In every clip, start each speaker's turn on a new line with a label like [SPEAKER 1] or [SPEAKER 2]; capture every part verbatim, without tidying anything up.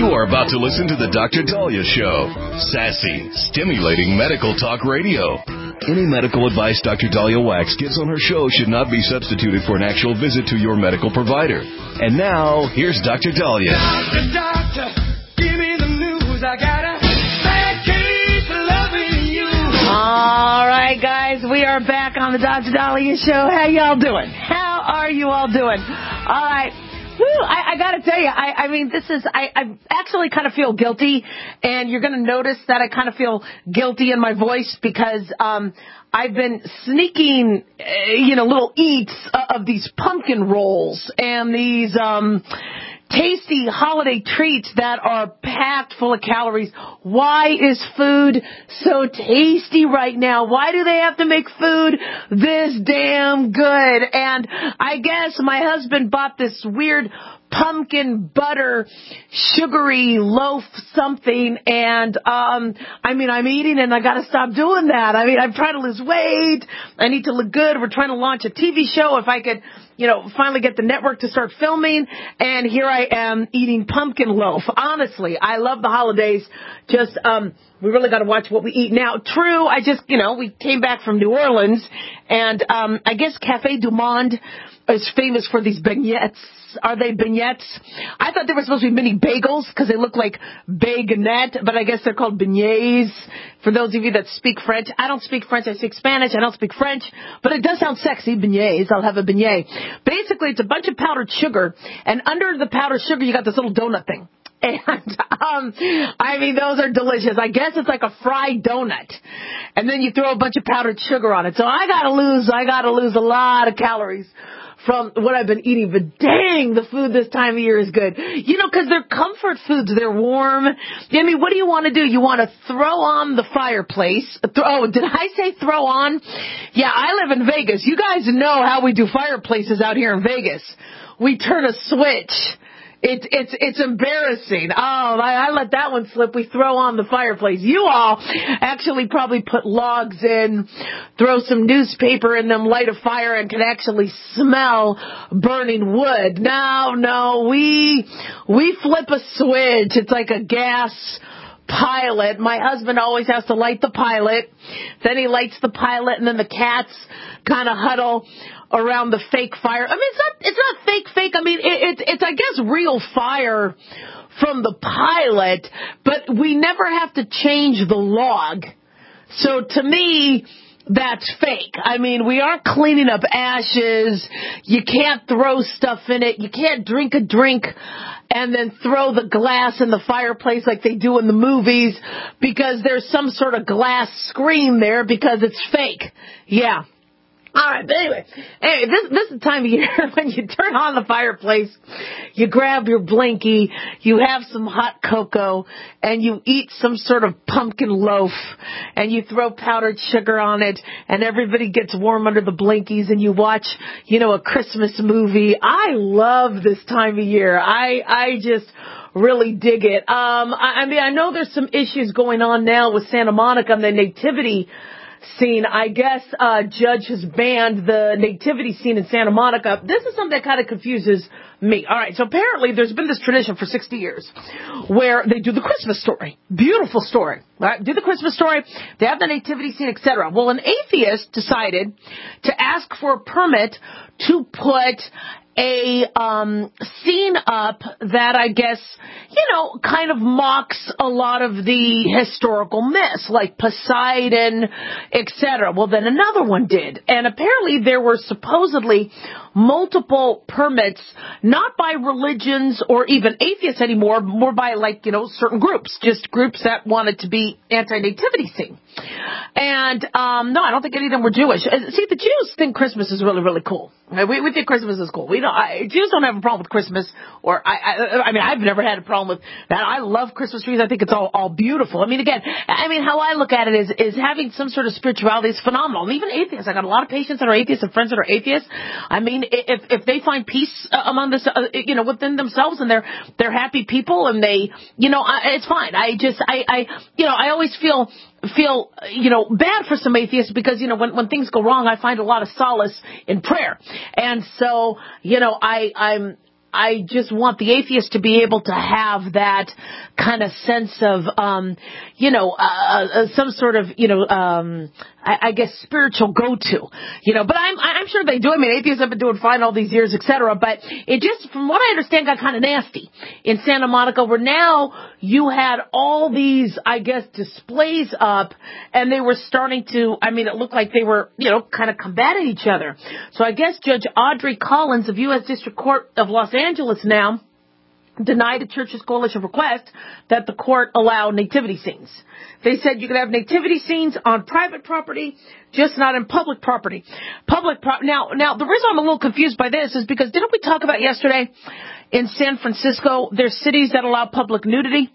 [SPEAKER 1] You are about to listen to the Doctor Dahlia Show. Sassy, stimulating medical talk radio. Any medical advice Doctor Dahlia Wax gives on her show should not be substituted for an actual visit to your medical provider. And now, here's Doctor Dahlia.
[SPEAKER 2] Doctor, doctor, give me the news. I got a bad case of loving you.
[SPEAKER 3] All right, guys, we are back on the Doctor Dahlia Show. How y'all doing? How are you all doing? All right. Whew, I, I got to tell you, I, I mean, this is, I, I actually kind of feel guilty, and you're going to notice that I kind of feel guilty in my voice because um, I've been sneaking, uh, you know, little eats of these pumpkin rolls and these um, tasty holiday treats that are packed full of calories. Why is food so tasty right now? Why do they have to make food this damn good? And I guess my husband bought this weird pumpkin butter sugary loaf something, and um I mean I'm eating and I gotta stop doing that. I mean I'm trying to lose weight, I need to look good, we're trying to launch a T V show. If I could, you know, finally get the network to start filming, and here I am eating pumpkin loaf. Honestly, I love the holidays. Just um we really got to watch what we eat now. True, I just, you know, we came back from New Orleans, and um I guess Cafe Du Monde is famous for these beignets. Are they beignets? I thought they were supposed to be mini bagels because they look like baguette, but I guess they're called beignets. For those of you that speak French, I don't speak French, I speak Spanish, I don't speak French, but it does sound sexy, beignets. I'll have a beignet. Basically, it's a bunch of powdered sugar, and under the powdered sugar, you got this little donut thing. And, um, I mean, those are delicious. I guess it's like a fried donut. And then you throw a bunch of powdered sugar on it. So I gotta lose, I gotta lose a lot of calories from what I've been eating, but dang, the food this time of year is good. You know, because they're comfort foods. They're warm. I mean, what do you want to do? You want to throw on the fireplace. Oh, did I say throw on? Yeah, I live in Vegas. You guys know how we do fireplaces out here in Vegas. We turn a switch. It's it's it's embarrassing. Oh, I, I let that one slip. We throw on the fireplace. You all actually probably put logs in, throw some newspaper in them, light a fire, and can actually smell burning wood. No, no, we we flip a switch. It's like a gas pilot. My husband always has to light the pilot. Then he lights the pilot, and then the cats kind of huddle around the fake fire. I mean, it's not, it's not fake, fake. I mean, it, it's, it's, I guess, real fire from the pilot, but we never have to change the log. So to me, that's fake. I mean, we are cleaning up ashes. You can't throw stuff in it. You can't drink a drink and then throw the glass in the fireplace like they do in the movies because there's some sort of glass screen there because it's fake. Yeah. All right, but anyway, anyway this, this is the time of year when you turn on the fireplace, you grab your blankie, you have some hot cocoa, and you eat some sort of pumpkin loaf, and you throw powdered sugar on it, and everybody gets warm under the blankies, and you watch, you know, a Christmas movie. I love this time of year. I, I just really dig it. Um, I, I mean, I know there's some issues going on now with Santa Monica and the nativity scene. I guess uh Judge has banned the nativity scene in Santa Monica. This is something that kind of confuses me. All right, so apparently there's been this tradition for sixty years where they do the Christmas story. Beautiful story. All right, do the Christmas story. They have the nativity scene, et cetera. Well, an atheist decided to ask for a permit to put a um scene up that I guess, you know, kind of mocks a lot of the historical myths, like Poseidon, et cetera. Well, then another one did. And apparently there were supposedly multiple permits, not by religions or even atheists anymore, more by, like, you know, certain groups, just groups that wanted to be anti-nativity scene. And, um, no, I don't think any of them were Jewish. See, the Jews think Christmas is really, really cool. We, we think Christmas is cool. We don't, I, Jews don't have a problem with Christmas, or, I, I, I mean, I've never had a problem with that. I love Christmas trees. I think it's all, all beautiful. I mean, again, I mean, how I look at it is, is having some sort of spirituality is phenomenal. And even atheists, I got a lot of patients that are atheists and friends that are atheists. I mean, if, if they find peace among this, uh, you know, within themselves, and they're, they're happy people, and they, you know, I, it's fine. I just, I, I, you know, I always feel, feel, you know, bad for some atheists because, you know, when, when things go wrong, I find a lot of solace in prayer. And so, you know, I, I'm, I just want the atheist to be able to have that kind of sense of, um, you know, uh, uh, some sort of, you know, um, I, I guess spiritual go-to, you know. But I'm I'm sure they do. I mean, atheists have been doing fine all these years, et cetera. But it just, from what I understand, got kind of nasty in Santa Monica, where now you had all these, I guess, displays up, and they were starting to, I mean, it looked like they were, you know, kind of combating each other. So I guess Judge Audrey Collins of U S District Court of Los Angeles now denied a Churches Coalition request that the court allow nativity scenes. They said you can have nativity scenes on private property, just not in public property. Public pro- now, now the reason I'm a little confused by this is because didn't we talk about yesterday in San Francisco, there's cities that allow public nudity?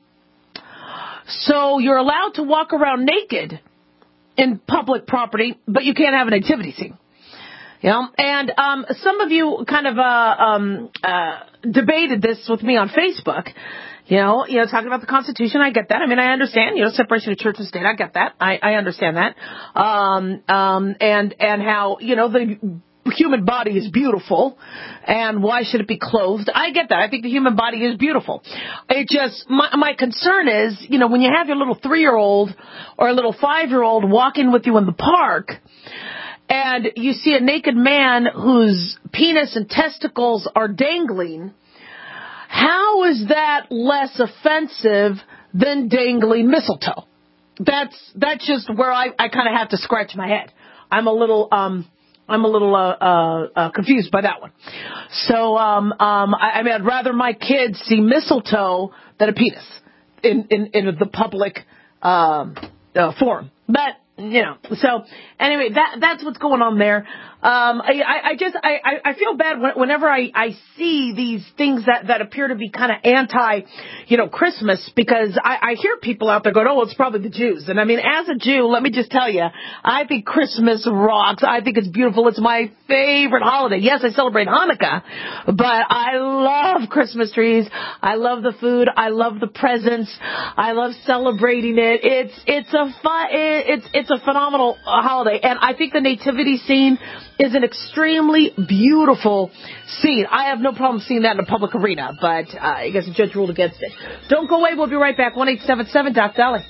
[SPEAKER 3] So you're allowed to walk around naked in public property, but you can't have a nativity scene. You know, and um, some of you kind of uh, um, uh, debated this with me on Facebook. You know, you know, talking about the Constitution, I get that. I mean, I understand. You know, separation of church and state, I get that. I, I understand that. Um, um, and and how, you know, the human body is beautiful, and why should it be clothed? I get that. I think the human body is beautiful. It just, my, my concern is, you know, when you have your little three-year-old or a little five-year-old walking with you in the park, and you see a naked man whose penis and testicles are dangling, how is that less offensive than dangling mistletoe? That's that's just where I, I kind of have to scratch my head. I'm a little um I'm a little uh, uh, uh, confused by that one. So um um I, I mean I'd rather my kids see mistletoe than a penis in in, in the public um uh, forum, but. You know, so anyway, that that's what's going on there. Um, I, I just I, I feel bad whenever I, I see these things that, that appear to be kind of anti, you know, Christmas, because I, I hear people out there going, oh, it's probably the Jews. And I mean, as a Jew, let me just tell you, I think Christmas rocks. I think it's beautiful. It's my favorite holiday. Yes, I celebrate Hanukkah, but I love Christmas trees. I love the food. I love the presents. I love celebrating it. It's it's a fun. It's it's a phenomenal holiday, and I think the nativity scene is an extremely beautiful scene. I have no problem seeing that in a public arena, but uh, I guess the judge ruled against it. Don't go away. We'll be right back. one eight seven seven Doc Dolly.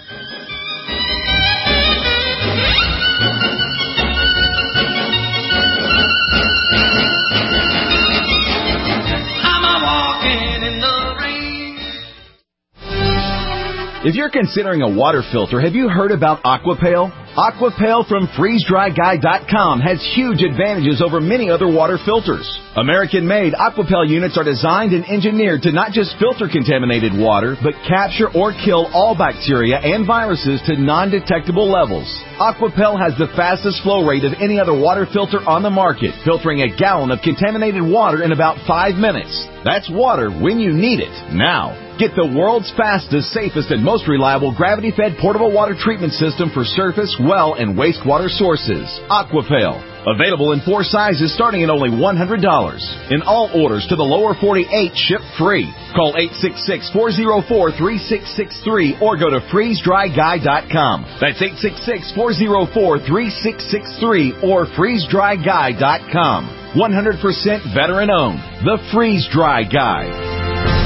[SPEAKER 4] If you're considering a water filter, have you heard about Aquapale? Aquapale from freeze dry guy dot com has huge advantages over many other water filters. American-made Aquapale units are designed and engineered to not just filter contaminated water, but capture or kill all bacteria and viruses to non-detectable levels. Aquapale has the fastest flow rate of any other water filter on the market, filtering a gallon of contaminated water in about five minutes. That's water when you need it, now. Get the world's fastest, safest, and most reliable gravity-fed portable water treatment system for surface, well, and wastewater sources. Aquapale. Available in four sizes starting at only one hundred dollars. In all orders to the lower forty-eight, ship free. Call eight six six, four zero four, three six six three or go to freeze dry guy dot com. That's eight six six, four zero four, three six six three or freeze dry guy dot com. one hundred percent veteran-owned. The Freeze Dry Guy.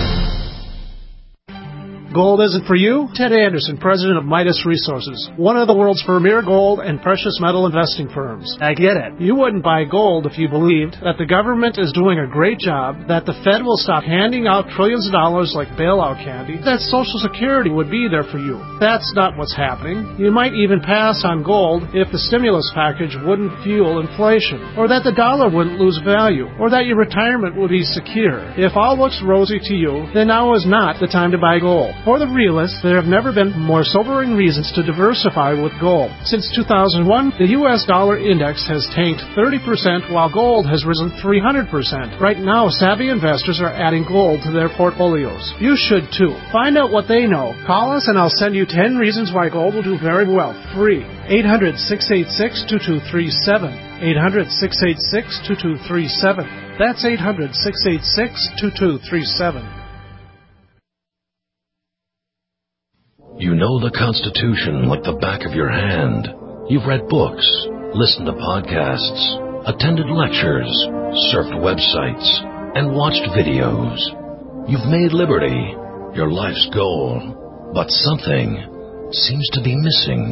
[SPEAKER 5] Gold isn't for you? Ted Anderson, president of Midas Resources, one of the world's premier gold and precious metal investing firms. I get it. You wouldn't buy gold if you believed that the government is doing a great job, that the Fed will stop handing out trillions of dollars like bailout candy, that Social Security would be there for you. That's not what's happening. You might even pass on gold if the stimulus package wouldn't fuel inflation, or that the dollar wouldn't lose value, or that your retirement would be secure. If all looks rosy to you, then now is not the time to buy gold. For the realists, there have never been more sobering reasons to diversify with gold. Since two thousand one, the U S dollar index has tanked thirty percent while gold has risen three hundred percent. Right now, savvy investors are adding gold to their portfolios. You should too. Find out what they know. Call us and I'll send you ten reasons why gold will do very well. Free. eight hundred, six eight six, two two three seven. eight hundred, six eight six, two two three seven. That's eight hundred, six eight six, two two three seven.
[SPEAKER 6] You know the Constitution like the back of your hand. You've read books, listened to podcasts, attended lectures, surfed websites, and watched videos. You've made liberty your life's goal, but something seems to be missing.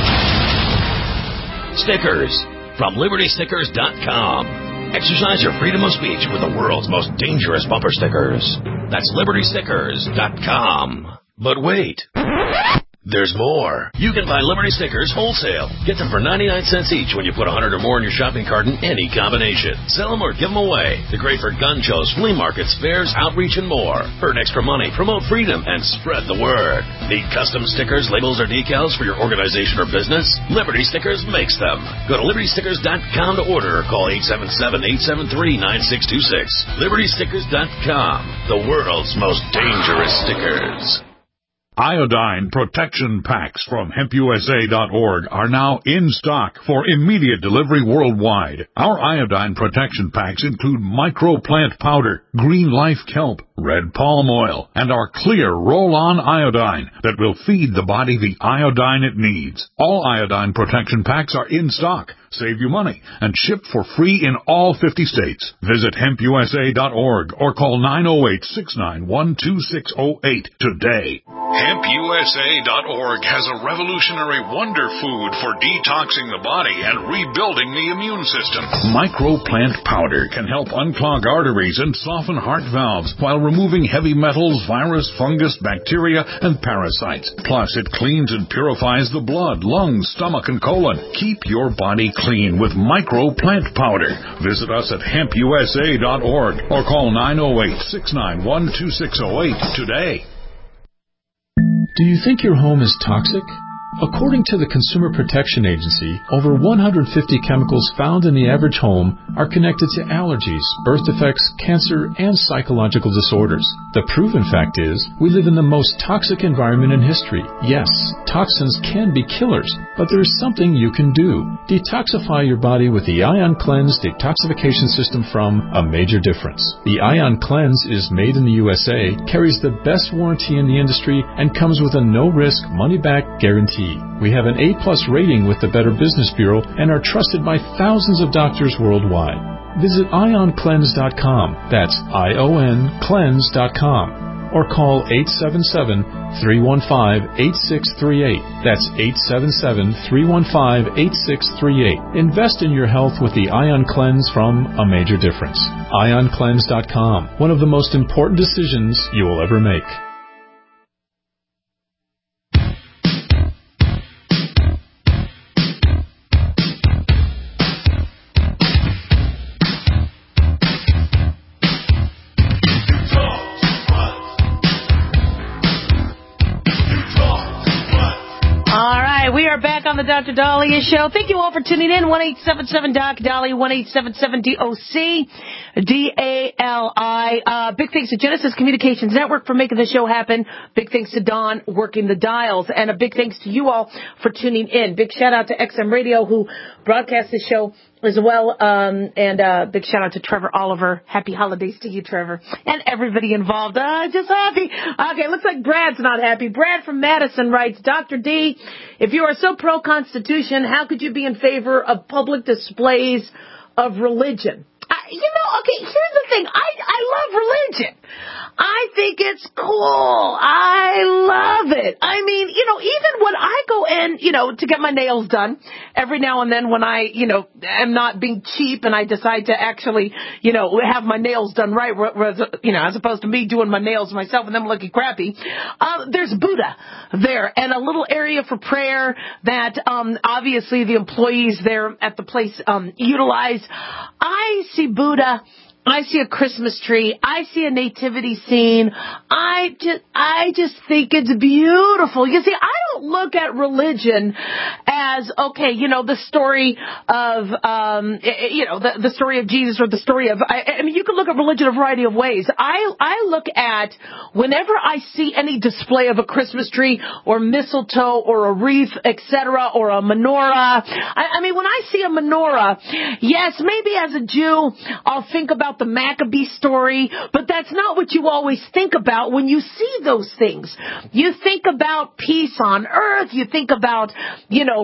[SPEAKER 6] Stickers from Liberty Stickers dot com. Exercise your freedom of speech with the world's most dangerous bumper stickers. That's Liberty Stickers dot com. But wait. There's more. You can buy Liberty Stickers wholesale. Get them for ninety-nine cents each when you put one hundred or more in your shopping cart in any combination. Sell them or give them away. They're great for gun shows, flea markets, fairs, outreach, and more. Earn extra money, promote freedom, and spread the word. Need custom stickers, labels, or decals for your organization or business? Liberty Stickers makes them. Go to Liberty Stickers dot com to order or call eight seven seven, eight seven three, nine six two six. Liberty Stickers dot com. The world's most dangerous stickers.
[SPEAKER 7] Iodine protection packs from hemp U S A dot org are now in stock for immediate delivery worldwide. Our iodine protection packs include microplant powder, green life kelp, red palm oil, and our clear roll-on iodine that will feed the body the iodine it needs. All iodine protection packs are in stock, save you money, and shipped for free in all fifty states. Visit hemp U S A dot org or call nine oh eight, six nine one, two six oh eight today.
[SPEAKER 8] hemp U S A dot org has a revolutionary wonder food for detoxing the body and rebuilding the immune system.
[SPEAKER 7] Microplant powder can help unclog arteries and soften heart valves while removing heavy metals, virus, fungus, bacteria, and parasites. Plus, it cleans and purifies the blood, lungs, stomach, and colon. Keep your body clean with Microplant powder. Visit us at hemp U S A dot org or call nine oh eight, six nine one, two six oh eight today.
[SPEAKER 9] Do you think your home is toxic? According to the Consumer Protection Agency, over one hundred fifty chemicals found in the average home are connected to allergies, birth defects, cancer, and psychological disorders. The proven fact is, we live in the most toxic environment in history. Yes, toxins can be killers, but there is something you can do. Detoxify your body with the Ion Cleanse detoxification system from A Major Difference. The Ion Cleanse is made in the U S A, carries the best warranty in the industry, and comes with a no-risk, money-back guarantee. We have an A plus rating with the Better Business Bureau and are trusted by thousands of doctors worldwide. Visit ion cleanse dot com. That's I O N cleanse dot com. Or call eight seven seven, three one five, eight six three eight. That's eight seven seven, three one five, eight six three eight. Invest in your health with the Ion Cleanse from A Major Difference. ion cleanse dot com. One of the most important decisions you will ever make.
[SPEAKER 3] We are back on the Doctor Dahlia Show. Thank you all for tuning in. one eight seven seven D O C Dahlia, one eight seven seven D O C D A L I. Uh, big thanks to Genesis Communications Network for making the show happen. Big thanks to Don working the dials. And a big thanks to you all for tuning in. Big shout out to X M Radio who broadcasts the show as well. Um, and uh, big shout out to Trevor Oliver. Happy holidays to you, Trevor. And everybody involved. Uh, just happy. Okay, looks like Brad's not happy. Brad from Madison writes, Doctor D, if you are so pro-Constitution, how could you be in favor of public displays of religion? I, you know, okay, here's the thing. I, I love religion. I think it's cool. I love it. I mean, you know, even when I go in, you know, to get my nails done, every now and then when I, you know, am not being cheap and I decide to actually, you know, have my nails done right, whereas, you know, as opposed to me doing my nails myself and them looking crappy, uh, there's Buddha there and a little area for prayer that, um, obviously the employees there at the place, um, utilize. I see Buddha. I see a Christmas tree. I see a nativity scene. I just, I just think it's beautiful. You see, I don't look at religion as, okay, you know, the story of, um, you know, the, the story of Jesus or the story of, I, I mean, you can look at religion a variety of ways. I, I look at whenever I see any display of a Christmas tree or mistletoe or a wreath, et cetera, or a menorah. I, I mean, when I see a menorah, yes, maybe as a Jew, I'll think about the Maccabee story, but that's not what you always think about when you see those things. You think about peace on earth. You think about, you know,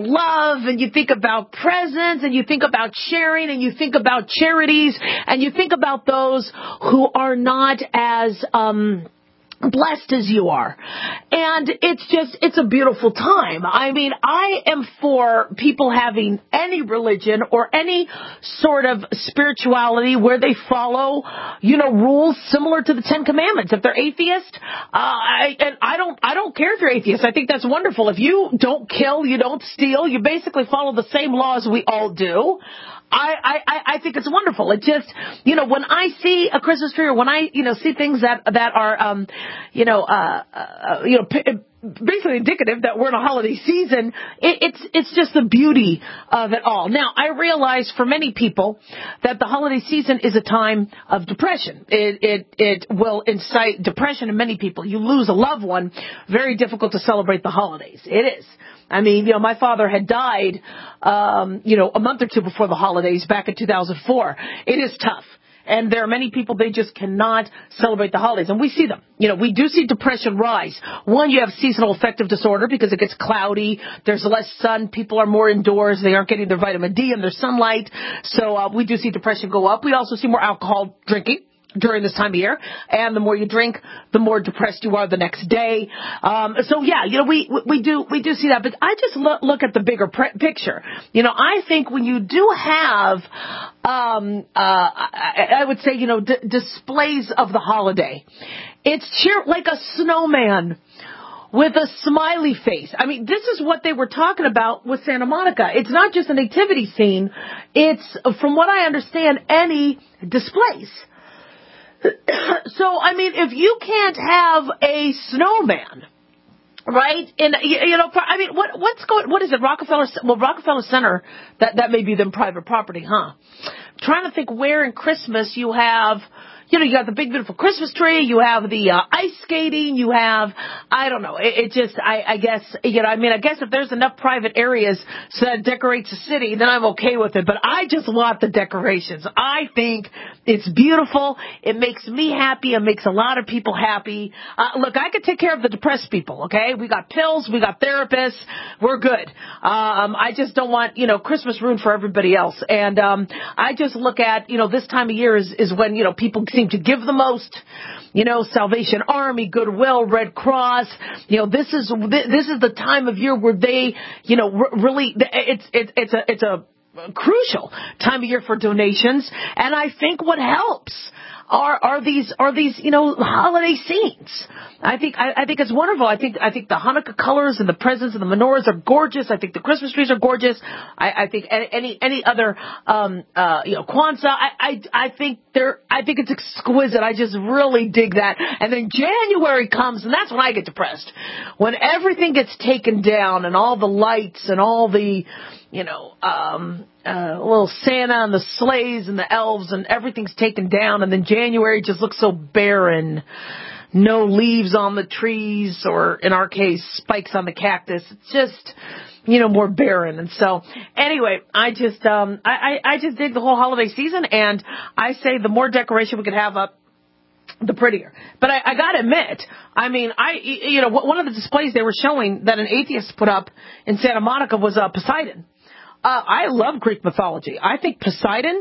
[SPEAKER 3] about love, and you think about presents, and you think about sharing, and you think about charities, and you think about those who are not as um blessed as you are. And it's just, it's a beautiful time. I mean, I am for people having any religion or any sort of spirituality where they follow, you know, rules similar to the Ten Commandments. If they're atheist, uh, I, and I don't, I don't care if you're atheist. I think that's wonderful. If you don't kill, you don't steal, you basically follow the same laws we all do. I, I, I think it's wonderful. It just, you know, when I see a Christmas tree or when I, you know, see things that, that are, um, you know, uh, uh you know, p- basically indicative that we're in a holiday season, it, it's, it's just the beauty of it all. Now, I realize for many people that the holiday season is a time of depression. It, it, it will incite depression in many people. You lose a loved one, very difficult to celebrate the holidays. It is. I mean, you know, my father had died, um, you know, a month or two before the holidays back in two thousand four. It is tough. And there are many people, they just cannot celebrate the holidays. And we see them. You know, we do see depression rise. One, you have seasonal affective disorder because it gets cloudy. There's less sun. People are more indoors. They aren't getting their vitamin D and their sunlight. So uh, we do see depression go up. We also see more alcohol drinking during this time of year, and the more you drink, the more depressed you are the next day. Um, so yeah, you know, we, we do, we do see that, but I just look, look at the bigger pre- picture. You know, I think when you do have, um, uh, I, I would say, you know, d- displays of the holiday, it's cheer, like a snowman with a smiley face. I mean, this is what they were talking about with Santa Monica. It's not just a nativity scene. It's, from what I understand, any displays. So, I mean, if you can't have a snowman, right? And, you know, I mean, what, what's going, what is it? Rockefeller, well, Rockefeller Center, that, that may be them private property, huh? I'm trying to think where in Christmas you have, you know, you got the big, beautiful Christmas tree, you have the uh, ice skating, you have, I don't know, it, it just, I, I guess, you know, I mean, I guess if there's enough private areas so that it decorates the city, then I'm okay with it, but I just want the decorations. I think it's beautiful, it makes me happy, it makes a lot of people happy. Uh, look, I could take care of the depressed people, okay? We got pills, we got therapists, we're good. Um, I just don't want, you know, Christmas ruined for everybody else, and um, I just look at, you know, this time of year is, is when, you know, people seem to give the most, you know, Salvation Army, Goodwill, Red Cross, you know, this is, this is the time of year where they, you know, really, it's, it's, it's a, it's a crucial time of year for donations. And I think what helps are, are these, are these, you know, holiday scenes. I think, I, I think it's wonderful. I think, I think the Hanukkah colors and the presents and the menorahs are gorgeous. I think the Christmas trees are gorgeous. I, I think any, any other, um, uh, you know, Kwanzaa, I, I, I think they're, I think it's exquisite. I just really dig that. And then January comes, and that's when I get depressed. When everything gets taken down and all the lights and all the, you know, um, uh, little Santa and the sleighs and the elves and everything's taken down, and then January just looks so barren. No leaves on the trees, or in our case, spikes on the cactus. It's just, you know, more barren. And so, anyway, I just, um, I, I, I just dig the whole holiday season, and I say the more decoration we could have up, the prettier. But I, I gotta admit, I mean, I, you know, one of the displays they were showing that an atheist put up in Santa Monica was uh, Poseidon. Uh, I love Greek mythology. I think Poseidon,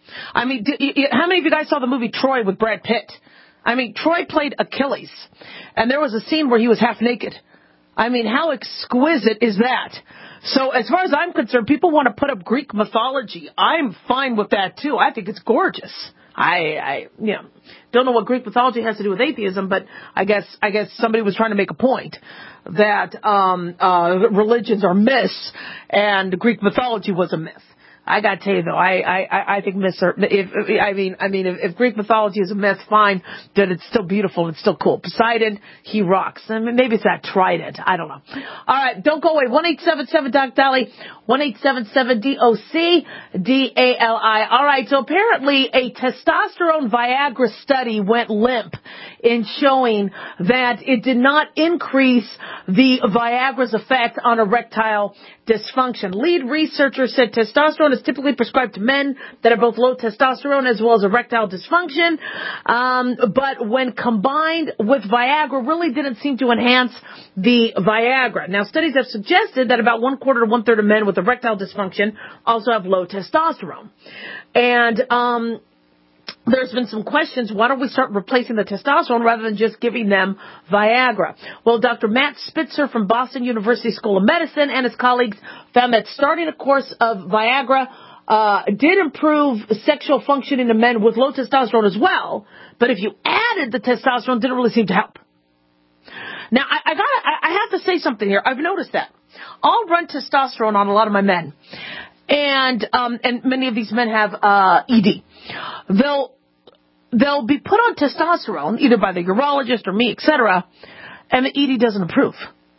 [SPEAKER 3] I mean, d- how many of you guys saw the movie Troy with Brad Pitt? I mean, Troy played Achilles, and there was a scene where he was half naked. I mean, how exquisite is that? So as far as I'm concerned, people want to put up Greek mythology. I'm fine with that, too. I think it's gorgeous. I, I, you know, don't know what Greek mythology has to do with atheism, but I guess, I guess somebody was trying to make a point that, um, uh, religions are myths and Greek mythology was a myth. I gotta tell you though, I, I, I think myths are, if, I mean, I mean, if, if Greek mythology is a myth, fine, then it's still beautiful, it's still cool. Poseidon, he rocks. I mean, maybe it's that trident, I don't know. Alright, don't go away. one eight seven seven Doc Dali, one eight seven seven D O C D A L I. Alright, so apparently a testosterone Viagra study went limp in showing that it did not increase the Viagra's effect on erectile dysfunction. Lead researcher said testosterone is typically prescribed to men that have both low testosterone as well as erectile dysfunction, um, but when combined with Viagra, really didn't seem to enhance the Viagra. Now, studies have suggested that about one quarter to one third of men with erectile dysfunction also have low testosterone. And um, there's been some questions. Why don't we start replacing the testosterone rather than just giving them Viagra? Well, Doctor Matt Spitzer from Boston University School of Medicine and his colleagues found that starting a course of Viagra uh, did improve sexual functioning in men with low testosterone as well. But if you added the testosterone, it didn't really seem to help. Now, I, I gotta, I, I have to say something here. I've noticed that. I'll run testosterone on a lot of my men. And, um, and many of these men have, uh, E D. They'll, they'll be put on testosterone, either by the urologist or me, et cetera, and the E D doesn't improve.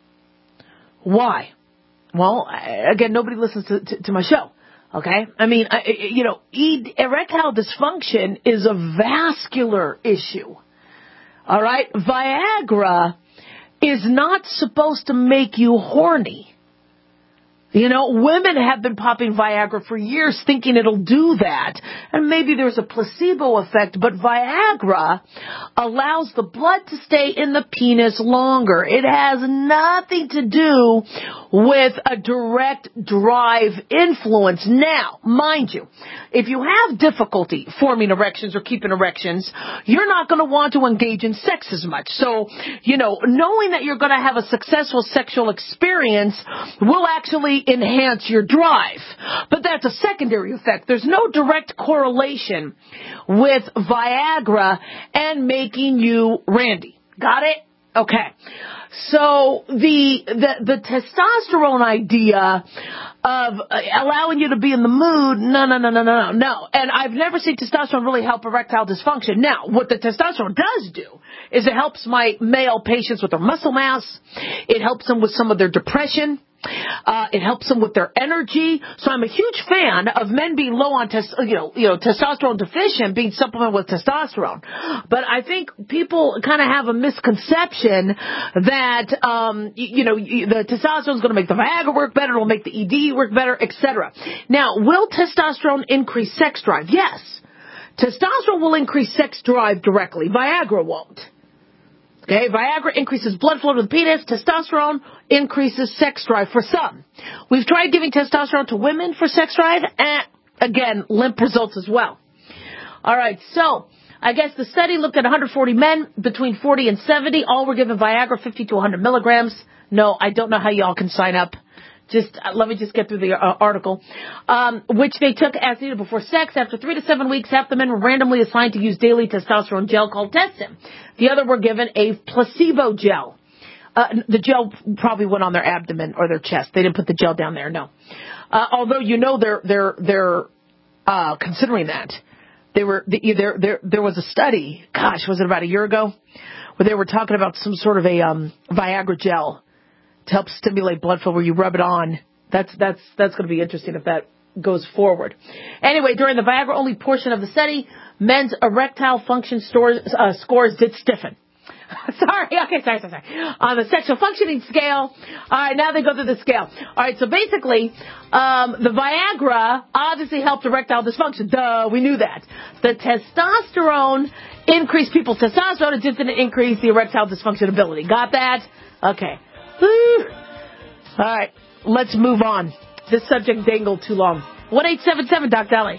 [SPEAKER 3] Why? Well, again, nobody listens to, to, to my show. Okay? I mean, I, you know, e- erectile dysfunction is a vascular issue. All right? Viagra is not supposed to make you horny. You know, women have been popping Viagra for years thinking it'll do that. And maybe there's a placebo effect, but Viagra allows the blood to stay in the penis longer. It has nothing to do with a direct drive influence. Now, mind you, if you have difficulty forming erections or keeping erections, you're not going to want to engage in sex as much. So, you know, knowing that you're going to have a successful sexual experience will actually enhance your drive. But that's a secondary effect. There's no direct correlation with Viagra and making you randy. Got it? Okay. So the, the, the testosterone idea of allowing you to be in the mood, no, no, no, no, no, no, no. And I've never seen testosterone really help erectile dysfunction. Now, what the testosterone does do is it helps my male patients with their muscle mass. It helps them with some of their depression. Uh, it helps them with their energy. So I'm a huge fan of men being low on tes- you know, you know, testosterone deficient being supplemented with testosterone. But I think people kind of have a misconception that, um, you, you know, the testosterone is going to make the Viagra work better, it'll make the E D work better, et cetera. Now, will testosterone increase sex drive? Yes. Testosterone will increase sex drive directly. Viagra won't. Okay, Viagra increases blood flow to the penis. Testosterone increases sex drive for some. We've tried giving testosterone to women for sex drive, and again, limp results as well. All right, so I guess the study looked at one hundred forty men between forty and seventy. All were given Viagra, fifty to one hundred milligrams. No, I don't know how y'all can sign up. Just uh, let me just get through the uh, article, um, which they took as needed before sex. After three to seven weeks, half the men were randomly assigned to use daily testosterone gel called Testin. The other were given a placebo gel. Uh, the gel probably went on their abdomen or their chest. They didn't put the gel down there, no. Uh, although you know they're they're they're uh, considering that. They were there. There there was a study. Gosh, was it about a year ago, where they were talking about some sort of a um, Viagra gel to help stimulate blood flow where you rub it on. That's that's that's going to be interesting if that goes forward. Anyway, during the Viagra-only portion of the study, men's erectile function stores, uh, scores did stiffen. sorry, okay, sorry, sorry, sorry. On the sexual functioning scale, all right, now they go through the scale. All right, so basically, um, the Viagra obviously helped erectile dysfunction. Duh, we knew that. The testosterone increased people's testosterone. It just didn't increase the erectile dysfunction ability. Got that? Okay. Woo. All right, let's move on. This subject dangled too long. one eight seven seven Doc Dolly.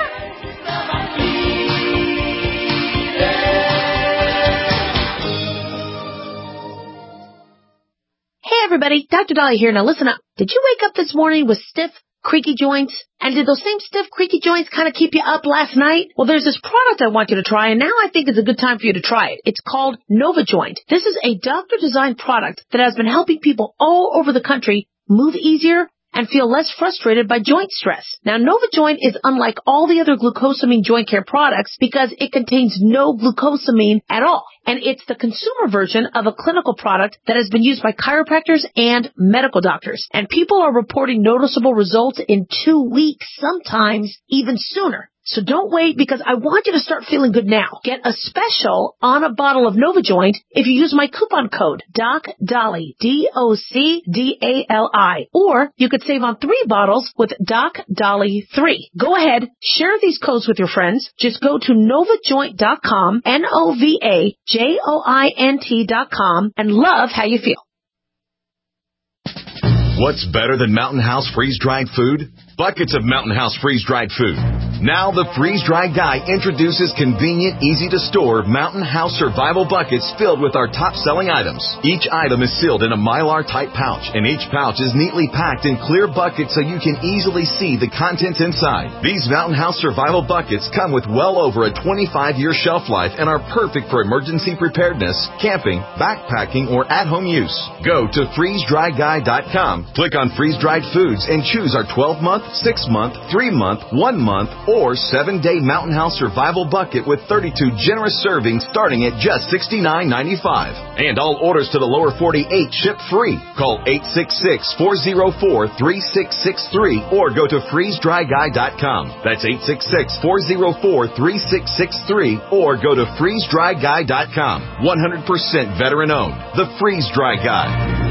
[SPEAKER 10] Hey everybody, Doctor Dolly here. Now listen up. Did you wake up this morning with stiff, creaky joints? And did those same stiff, creaky joints kind of keep you up last night? Well, there's this product I want you to try, and now I think it's a good time for you to try it. It's called NovaJoint. This is a doctor-designed product that has been helping people all over the country move easier and feel less frustrated by joint stress. Now, NovaJoint is unlike all the other glucosamine joint care products because it contains no glucosamine at all. And it's the consumer version of a clinical product that has been used by chiropractors and medical doctors. And people are reporting noticeable results in two weeks, sometimes even sooner. So don't wait, because I want you to start feeling good now. Get a special on a bottle of NovaJoint if you use my coupon code DocDolly, D O C D A L I. Or you could save on three bottles with Doc Dolly three. Go ahead, share these codes with your friends. Just go to novajoint dot com, N O V A J O I N T dot com, and love how you feel.
[SPEAKER 4] What's better than Mountain House freeze-dried food? Buckets of Mountain House freeze-dried food. Now the freeze-dried guy introduces convenient, easy-to-store Mountain House survival buckets filled with our top-selling items. Each item is sealed in a Mylar-type pouch, and each pouch is neatly packed in clear buckets so you can easily see the contents inside. These Mountain House survival buckets come with well over a twenty-five year shelf life and are perfect for emergency preparedness, camping, backpacking, or at-home use. Go to freeze dry guy dot com, click on freeze-dried foods, and choose our twelve-month, six-month, three-month, one-month, or seven-day Mountain House survival bucket with thirty-two generous servings starting at just sixty-nine ninety-five. And all orders to the lower forty-eight ship free. Call eight six six, four oh four, three six six three or go to freeze dry guy dot com. That's eight six six, four oh four, three six six three or go to freeze dry guy dot com. one hundred percent veteran-owned. The Freeze Dry Guy.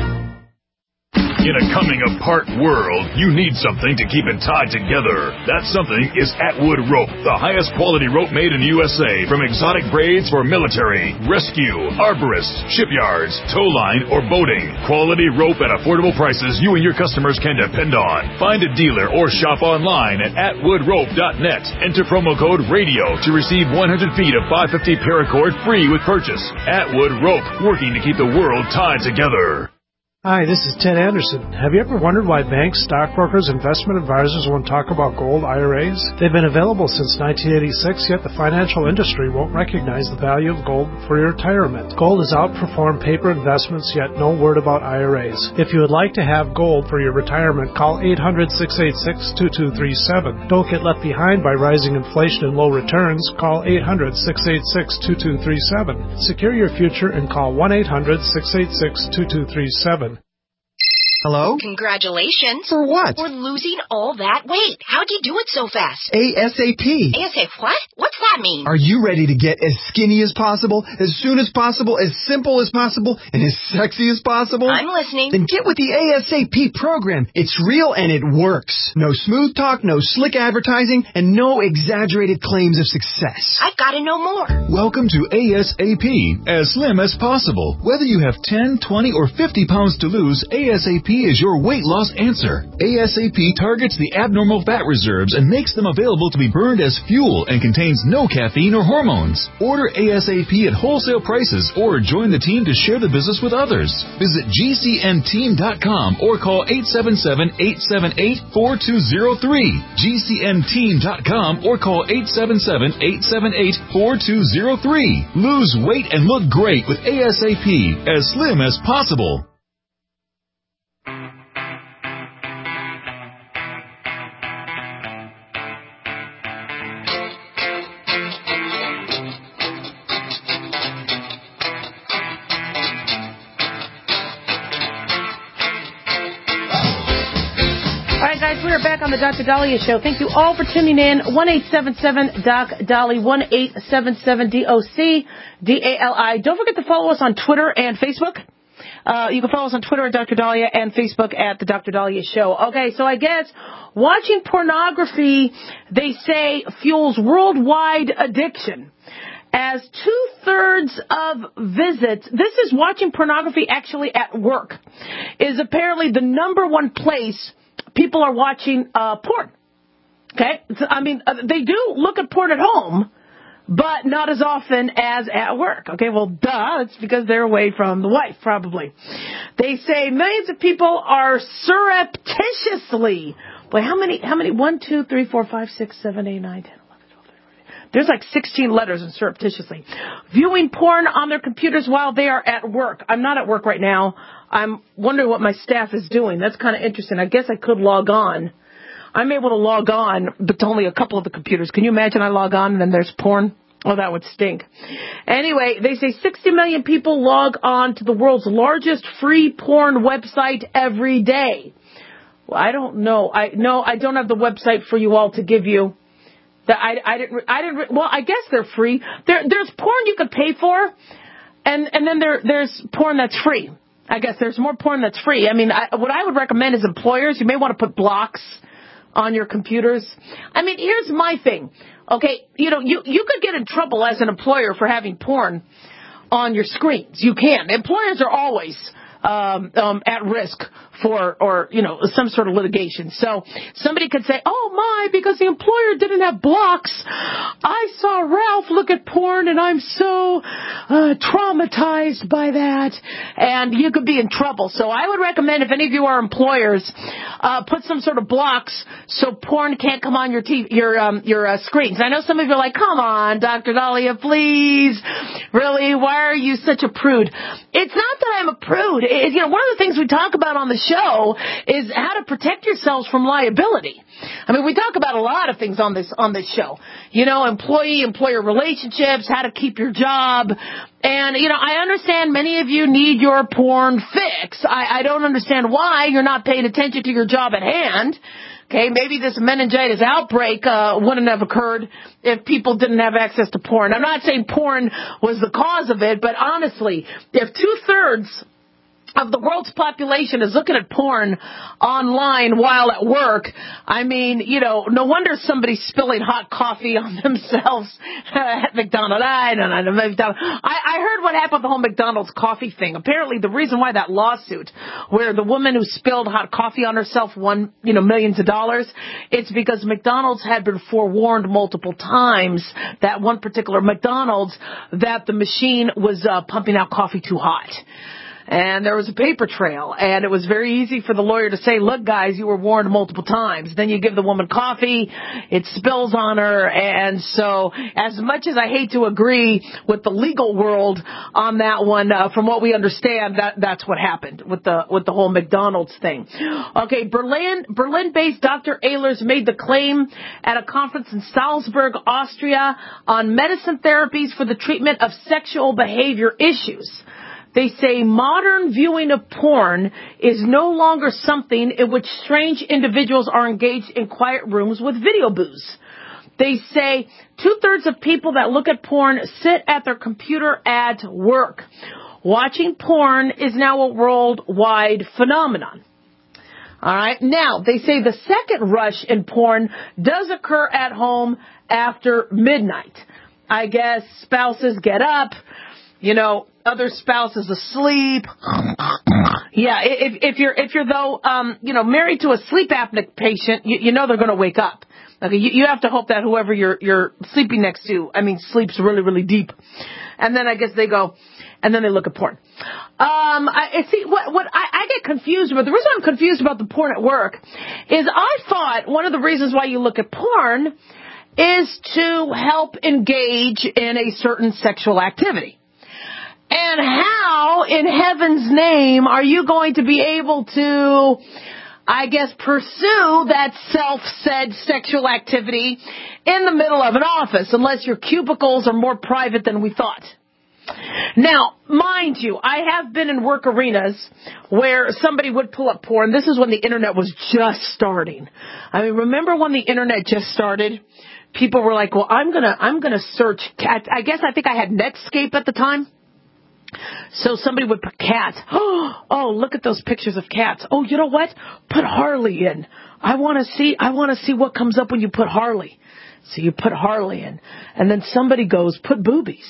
[SPEAKER 11] In a coming-apart world, you need something to keep it tied together. That something is Atwood Rope, the highest quality rope made in the U S A, from exotic braids for military, rescue, arborists, shipyards, tow line, or boating. Quality rope at affordable prices you and your customers can depend on. Find a dealer or shop online at atwood rope dot net. Enter promo code RADIO to receive one hundred feet of five fifty paracord free with purchase. Atwood Rope, working to keep the world tied together.
[SPEAKER 5] Hi, this is Ted Anderson. Have you ever wondered why banks, stockbrokers, investment advisors won't talk about gold I R As? They've been available since nineteen eighty-six, yet the financial industry won't recognize the value of gold for your retirement. Gold has outperformed paper investments, yet no word about I R As. If you would like to have gold for your retirement, call eight hundred, six eight six, two two three seven. Don't get left behind by rising inflation and low returns. Call eight hundred, six eight six, two two three seven. Secure your future and call one eight hundred, six eight six, two two three seven.
[SPEAKER 12] Hello?
[SPEAKER 13] Congratulations.
[SPEAKER 12] For what?
[SPEAKER 13] For losing all that weight. How'd you do it so fast?
[SPEAKER 12] ASAP.
[SPEAKER 13] ASAP what? What's that mean?
[SPEAKER 12] Are you ready to get as skinny as possible, as soon as possible, as simple as possible, and as sexy as possible?
[SPEAKER 13] I'm listening.
[SPEAKER 12] Then get with the ASAP program. It's real and it works. No smooth talk, no slick advertising, and no exaggerated claims of success.
[SPEAKER 13] I've got to know more.
[SPEAKER 14] Welcome to ASAP, as slim as possible. Whether you have ten, twenty, or fifty pounds to lose, ASAP is your weight loss answer. ASAP targets the abnormal fat reserves and makes them available to be burned as fuel and contains no caffeine or hormones. Order ASAP at wholesale prices or join the team to share the business with others. Visit G C N team dot com or call eight seven seven, eight seven eight, four two zero three. G C N team dot com or call eight seven seven, eight seven eight, four two zero three. Lose weight and look great with ASAP, as slim as possible.
[SPEAKER 3] We are back on the Doctor Dahlia Show. Thank you all for tuning in. one eight seven seven D O C D A L Y, one eight seven seven D O C D A L I. Don't forget to follow us on Twitter and Facebook. Uh, you can follow us on Twitter at Doctor Dahlia and Facebook at the Doctor Dahlia Show. Okay, so I guess watching pornography, they say, fuels worldwide addiction. As two-thirds of visits, this is watching pornography actually at work, is apparently the number one place people are watching uh, porn. Okay? I mean, uh, they do look at porn at home, but not as often as at work. Okay, well, duh, it's because they're away from the wife, probably. They say millions of people are surreptitiously, boy, how many, how many, one, two, three, four, five, six, seven, eight, nine, ten, eleven, twelve, thirteen. There's like sixteen letters in surreptitiously. Viewing porn on their computers while they are at work. I'm not at work right now. I'm wondering what my staff is doing. That's kind of interesting. I guess I could log on. I'm able to log on, but to only a couple of the computers. Can you imagine I log on and then there's porn? Oh, that would stink. Anyway, they say sixty million people log on to the world's largest free porn website every day. Well, I don't know. I no, I don't have the website for you all to give you. That I, I didn't, I didn't, well, I guess they're free. There, there's porn you could pay for, and, and then there, there's porn that's free. I guess there's more porn that's free. I mean, I, what I would recommend is employers, you may want to put blocks on your computers. I mean, here's my thing. Okay, you know, you, you could get in trouble as an employer for having porn on your screens. You can. Employers are always um, um, at risk for, or, you know, some sort of litigation. So somebody could say, oh, my, because the employer didn't have blocks, I saw Ralph look at porn, and I'm so uh, traumatized by that. And you could be in trouble. So I would recommend, if any of you are employers, uh, put some sort of blocks so porn can't come on your T V, your um, your uh, screens. I know some of you are like, come on, Doctor Dahlia, please. Really? Why are you such a prude? It's not that I'm a prude. It, you know, one of the things we talk about on the show is how to protect yourselves from liability. I mean, we talk about a lot of things on this on this show. You know, employee-employer relationships, how to keep your job. And, you know, I understand many of you need your porn fix. I, I don't understand why you're not paying attention to your job at hand. Okay, maybe this meningitis outbreak uh, wouldn't have occurred if people didn't have access to porn. I'm not saying porn was the cause of it, but honestly, if two-thirds of the world's population is looking at porn online while at work, I mean, you know, no wonder somebody's spilling hot coffee on themselves at McDonald's. I don't know, McDonald's. I, I heard what happened with the whole McDonald's coffee thing. Apparently, the reason why that lawsuit, where the woman who spilled hot coffee on herself won, you know, millions of dollars, it's because McDonald's had been forewarned multiple times, that one particular McDonald's, that the machine was uh, pumping out coffee too hot. And there was a paper trail, and it was very easy for the lawyer to say, look, guys, you were warned multiple times. Then you give the woman coffee, it spills on her, and so as much as I hate to agree with the legal world on that one, uh, from what we understand, that that's what happened with the with the whole McDonald's thing. Okay, Berlin, Berlin-based Doctor Ehlers made the claim at a conference in Salzburg, Austria, on medicine therapies for the treatment of sexual behavior issues. They say modern viewing of porn is no longer something in which strange individuals are engaged in quiet rooms with video booths. They say two-thirds of people that look at porn sit at their computer at work. Watching porn is now a worldwide phenomenon. All right. Now, they say the second rush in porn does occur at home after midnight. I guess spouses get up, you know, other spouse is asleep. Yeah, if, if you're if you're though um you know married to a sleep apnea patient, you, you know they're going to wake up. Okay, you, you have to hope that whoever you're you're sleeping next to, I mean, sleeps really really deep. And then I guess they go, and then they look at porn. Um, I see what what I, I get confused about. The reason I'm confused about the porn at work is I thought one of the reasons why you look at porn is to help engage in a certain sexual activity. And how, in heaven's name, are you going to be able to, I guess, pursue that self-said sexual activity in the middle of an office, unless your cubicles are more private than we thought? Now, mind you, I have been in work arenas where somebody would pull up porn. This is when the Internet was just starting. I mean, remember when the Internet just started? People were like, well, I'm going to I'm gonna search cat. I guess I think I had Netscape at the time. So somebody would put cats. Oh, look at those pictures of cats. Oh, you know what? Put Harley in. I want to see, I want to see what comes up when you put Harley. So you put Harley in. And then somebody goes, put boobies.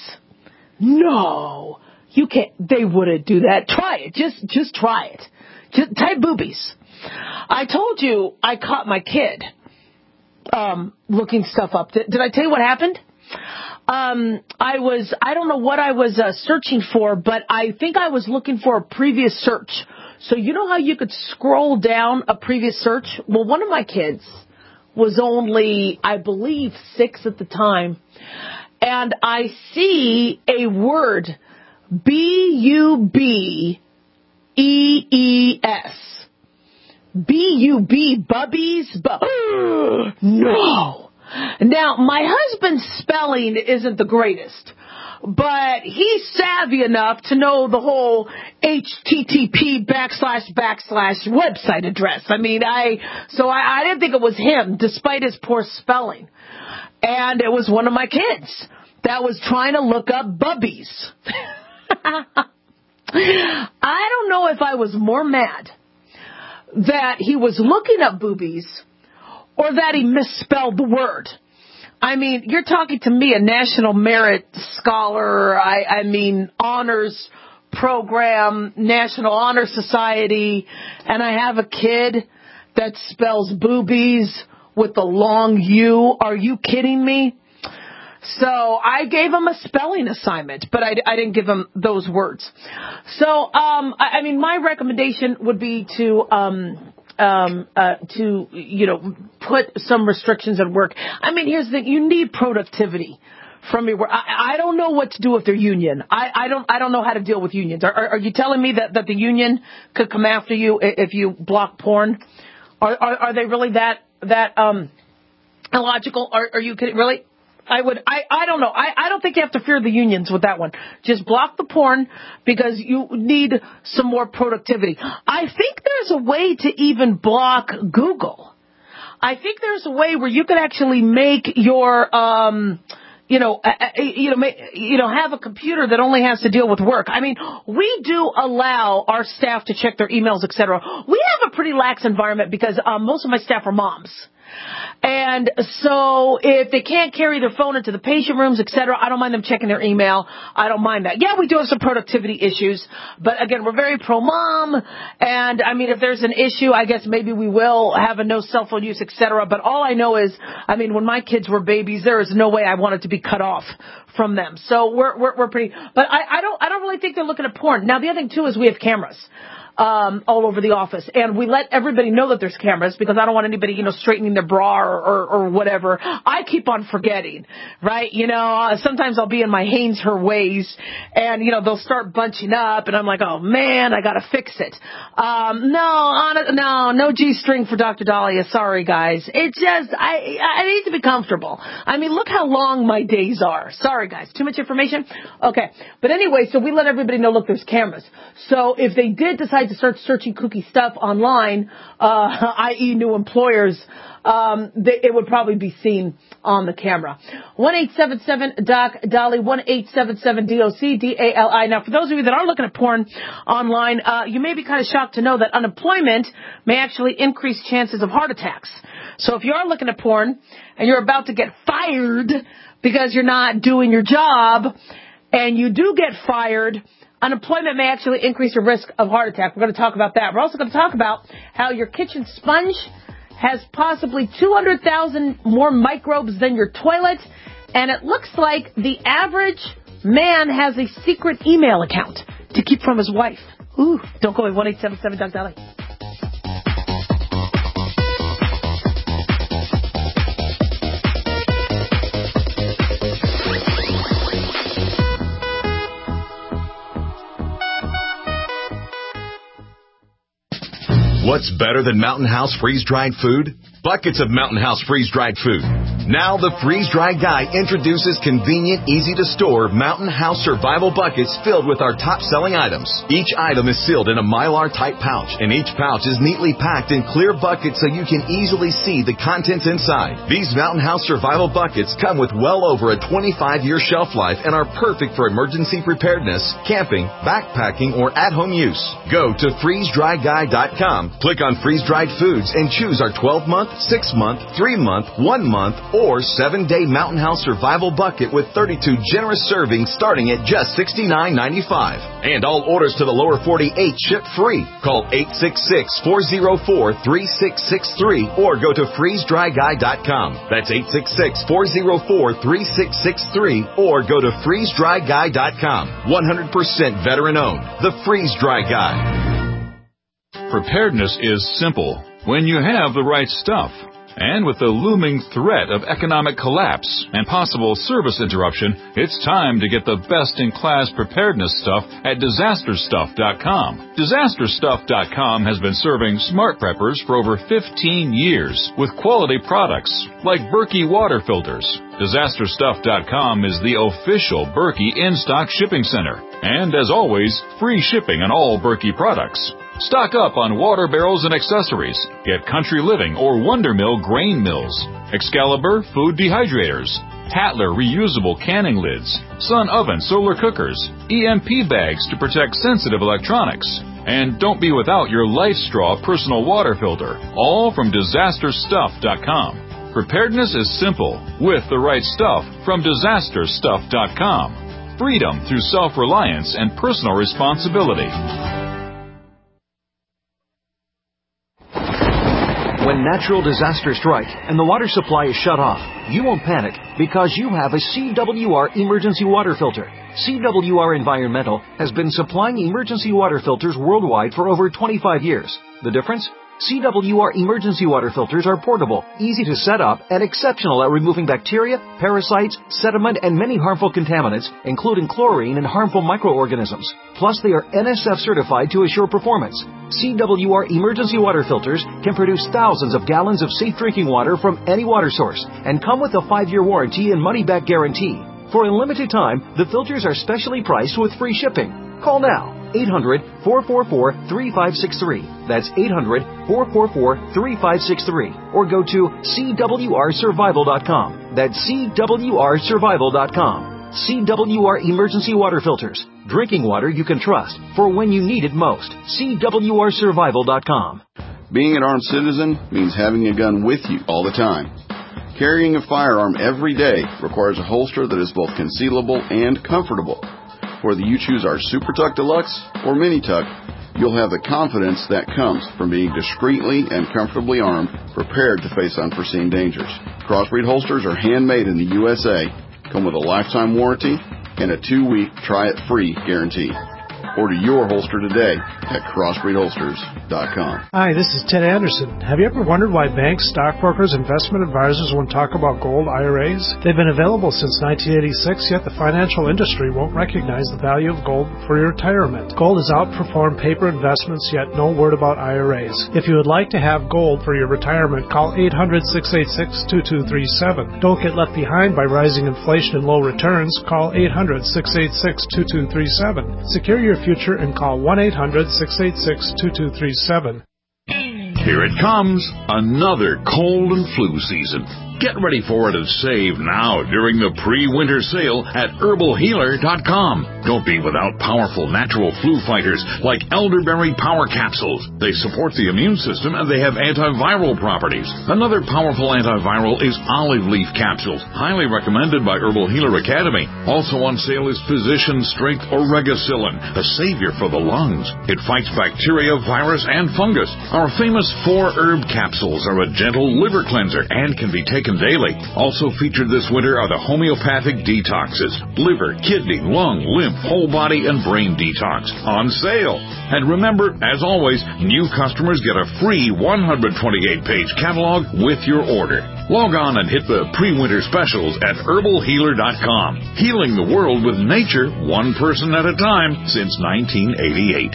[SPEAKER 3] No, you can't. They wouldn't do that. Try it. Just, just try it. Just type boobies. I told you I caught my kid, um, looking stuff up. Did, did I tell you what happened? Um, I was, I don't know what I was uh, searching for, but I think I was looking for a previous search. So you know how you could scroll down a previous search? Well, one of my kids was only, I believe, six at the time. And I see a word, B U B E E S. B U B, bubbies, bu- no. Now, my husband's spelling isn't the greatest, but he's savvy enough to know the whole H T T P backslash backslash website address. I mean, I, so I, I didn't think it was him, despite his poor spelling. And it was one of my kids that was trying to look up bubbies. I don't know if I was more mad that he was looking up boobies or that he misspelled the word. I mean, you're talking to me, a National Merit Scholar, I, I mean, honors program, National Honor Society, and I have a kid that spells boobies with the long U. Are you kidding me? So I gave him a spelling assignment, but I, I didn't give him those words. So, um, I, I mean, my recommendation would be to, um, um, uh, to, you know, put some restrictions at work. I mean, here's the thing. You need productivity from your work. I, I don't know what to do with their union. I, I don't, I don't know how to deal with unions. Are, are, are you telling me that, that the union could come after you if you block porn? Are, are, are they really that, that, um, illogical? Are, are you kidding? Really? I would, I, I don't know. I, I don't think you have to fear the unions with that one. Just block the porn because you need some more productivity. I think there's a way to even block Google. I think there's a way where you could actually make your, um, you know, uh, you know, make, you know, have a computer that only has to deal with work. I mean, we do allow our staff to check their emails, et cetera. We have a pretty lax environment because um, most of my staff are moms. And so if they can't carry their phone into the patient rooms, et cetera, I don't mind them checking their email. I don't mind that. Yeah, we do have some productivity issues, but again, we're very pro-mom. And I mean, if there's an issue, I guess maybe we will have a no cell phone use, et cetera. But all I know is, I mean, when my kids were babies, there is no way I wanted to be cut off from them. So we're, we're, we're pretty, but I, I don't, I don't really think they're looking at porn. Now, the other thing too is we have cameras. Um, all over the office. And we let everybody know that there's cameras because I don't want anybody, you know, straightening their bra or, or, or whatever. I keep on forgetting, right? You know, uh, sometimes I'll be in my Hanes her ways and, you know, they'll start bunching up and I'm like, oh man, I gotta fix it. Um, no, on, no, no G-string for Doctor Dahlia. Sorry guys. It just, I, I need to be comfortable. I mean, look how long my days are. Sorry guys. Too much information? Okay. But anyway, so we let everybody know, look, there's cameras. So if they did decide to start searching kooky stuff online, uh, that is new employers, um, they, it would probably be seen on the camera. one eight seven seven doc Dali, one eight seven seven D O C D A L I. Now, for those of you that are looking at porn online, uh, you may be kind of shocked to know that unemployment may actually increase chances of heart attacks. So if you are looking at porn and you're about to get fired because you're not doing your job and you do get fired, unemployment may actually increase your risk of heart attack. We're going to talk about that. We're also going to talk about how your kitchen sponge has possibly two hundred thousand more microbes than your toilet. And it looks like the average man has a secret email account to keep from his wife. Ooh, don't go away. one eight seven seven Doc Dali.
[SPEAKER 15] What's better than Mountain House freeze-dried food? Buckets of Mountain House freeze-dried food. Now the freeze-dried guy introduces convenient, easy-to-store Mountain House survival buckets filled with our top-selling items. Each item is sealed in a Mylar-type pouch, and each pouch is neatly packed in clear buckets so you can easily see the contents inside. These Mountain House survival buckets come with well over a twenty-five year shelf life and are perfect for emergency preparedness, camping, backpacking, or at-home use. Go to freeze dry guy dot com, click on freeze-dried foods, and choose our twelve month, six month, three month, one month, or seven day Mountain House Survival Bucket with thirty-two generous servings starting at just sixty-nine ninety-five. And all orders to the lower forty-eight ship free. Call eight six six, four oh four, three six six three or go to freeze dry guy dot com. That's eight six six, four oh four, three six six three or go to freeze dry guy dot com. one hundred percent veteran owned. The Freeze Dry Guy.
[SPEAKER 7] Preparedness is simple when you have the right stuff. And with the looming threat of economic collapse and possible service interruption, it's time to get the best-in-class preparedness stuff at disaster stuff dot com. disaster stuff dot com has been serving smart preppers for over fifteen years with quality products like Berkey water filters. disaster stuff dot com is the official Berkey in-stock shipping center. And as always, free shipping on all Berkey products. Stock up on water barrels and accessories. Get Country Living or Wonder Mill grain mills, Excalibur food dehydrators, Hatler reusable canning lids, Sun oven solar cookers, E M P bags to protect sensitive electronics. And don't be without your Life Straw personal water filter, all from disaster stuff dot com. Preparedness is simple with the right stuff from disaster stuff dot com. Freedom through self-reliance and personal responsibility.
[SPEAKER 16] When natural disasters strike and the water supply is shut off, you won't panic because you have a C W R emergency water filter. C W R Environmental has been supplying emergency water filters worldwide for over twenty-five years. The difference? C W R emergency water filters are portable, easy to set up, and exceptional at removing bacteria, parasites, sediment, and many harmful contaminants, including chlorine and harmful microorganisms. Plus, they are N S F certified to assure performance. C W R emergency water filters can produce thousands of gallons of safe drinking water from any water source and come with a five-year warranty and money-back guarantee. For a limited time, the filters are specially priced with free shipping. Call now. eight hundred, four four four, three five six three. That's eight hundred, four four four, three five six three. Or go to C W R survival dot com. That's C W R survival dot com. C W R Emergency Water Filters. Drinking water you can trust for when you need it most. C W R survival dot com.
[SPEAKER 17] Being an armed citizen means having a gun with you all the time. Carrying a firearm every day requires a holster that is both concealable and comfortable. Whether you choose our Super Tuck Deluxe or Mini Tuck, you'll have the confidence that comes from being discreetly and comfortably armed, prepared to face unforeseen dangers. Crossbreed holsters are handmade in the U S A, come with a lifetime warranty, and a two-week try-it-free guarantee. Order your holster today at crossbreed holsters dot com.
[SPEAKER 5] Hi, this is Ted Anderson. Have you ever wondered why banks, stockbrokers, investment advisors won't talk about gold I R As? They've been available since nineteen eighty-six, yet the financial industry won't recognize the value of gold for your retirement. Gold has outperformed paper investments, yet no word about I R As. If you would like to have gold for your retirement, call eight hundred, six eight six, two two three seven. Don't get left behind by rising inflation and low returns. Call eight hundred, six eight six, two two three seven. Secure your future and call one eight hundred, six eight six, two two three seven.
[SPEAKER 7] Here it comes, another cold and flu season. Get ready for it and save now during the pre-winter sale at herbal healer dot com. Don't be without powerful natural flu fighters like elderberry power capsules. They support the immune system and they have antiviral properties. Another powerful antiviral is olive leaf capsules, highly recommended by Herbal Healer Academy. Also on sale is Physician Strength Oregacillin, a savior for the lungs. It fights bacteria, virus, and fungus. Our famous four herb capsules are a gentle liver cleanser and can be taken daily. Also featured this winter are the homeopathic detoxes, liver, kidney, lung, lymph, whole body, and brain detox on sale. And remember, as always, new customers get a free one hundred twenty-eight page catalog with your order. Log on and hit the pre-winter specials at herbal healer dot com. Healing the world with nature, one person at a time, since nineteen eighty-eight.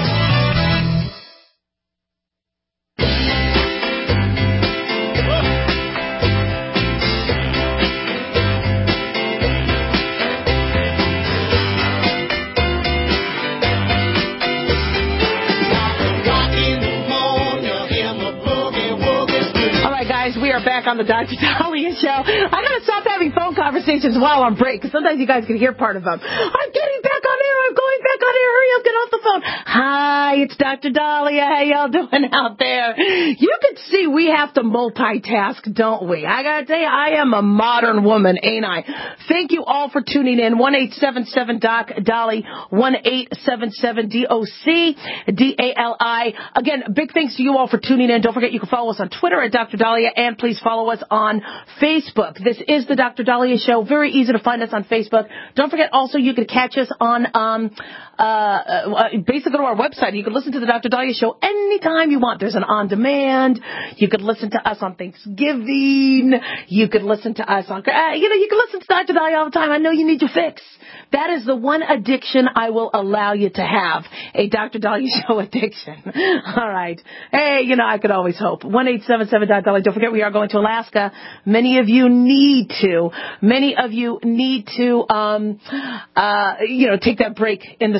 [SPEAKER 3] On the Doctor Dahlia Show. I gotta stop having phone conversations while on break, because sometimes you guys can hear part of them. I'm getting back on air. I'm going back on air. Hurry up, get off the phone. Hi, it's Doctor Dahlia. How y'all doing out there? You can see we have to multitask, don't we? I gotta tell you, I am a modern woman, ain't I? Thank you all for tuning in. one eight seven seven doc Dali, one eight seven seven D O C D A L I. Again, big thanks to you all for tuning in. Don't forget you can follow us on Twitter at Doctor Dahlia, and please follow us on Facebook. This is the Doctor Dahlia Show. Very easy to find us on Facebook. Don't forget also you can catch us on um uh, uh basically go to our website. You can listen to the Doctor Dahlia Show anytime you want. There's an on-demand. You could listen to us on Thanksgiving. You could listen to us on uh, you know you can listen to Doctor Dahlia all the time. I know you need your fix. That is the one addiction I will allow you to have, a Doctor Dahlia Show addiction. All right. Hey, you know, I could always hope. one eight seven seven doc Dahlia. Don't forget we are going to Alaska. Many of you need to. Many of you need to, um, uh, you know, take that break in the